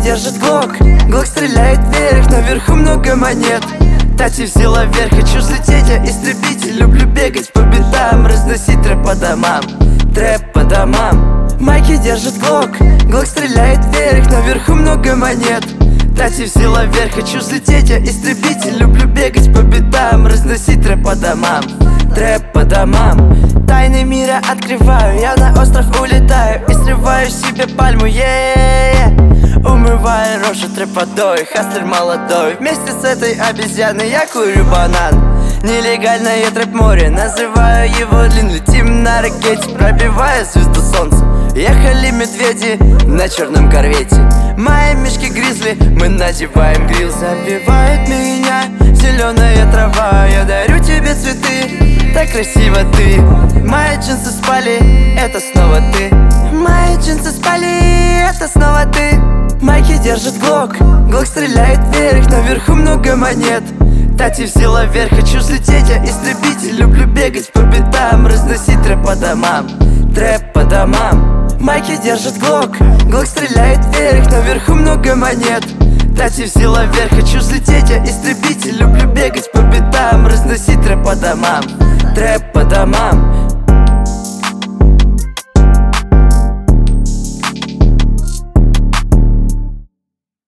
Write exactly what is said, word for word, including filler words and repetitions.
держит глок, глок стреляет вверх, наверху много монет. Тати взяла вверх, хочу взлететь, я истребитель. Люблю бегать по битам, разносить трэп по домам, трэп по домам. Майки держит глок, глок стреляет вверх, наверху много монет. Тати взяла вверх, хочу взлететь, я истребитель. Люблю бегать по битам, разносить трэп по домам, трэп по домам. Тайны мира открываю, я на остров улетаю и срываю себе пальму, yeah. Умываю рожу трэп водой, хастлер молодой. Вместе с этой обезьяной я курю банан. Нелегальное трэп-море, называю его длин. Летим на ракете, пробивая звезду солнца. Ехали медведи на черном корвете. Мои мишки гризли, мы надеваем грил. Забивает меня зеленая трава, я дарю тебе цветы, так красиво ты. Мои джинсы спали, это снова ты. Мои джинсы спали, это снова ты. Майки держит глок, глок стреляет вверх, наверху много монет. Тати взяла вверх, хочу взлететь, я истребитель. Люблю бегать по битам, разносить трэп по домам, трэп по домам. Майки держит глок, глок стреляет вверх, наверху много монет. Тати взяла вверх, хочу взлететь, я истребитель. Люблю бегать по битам, разносить трэп по домам, трэп по домам.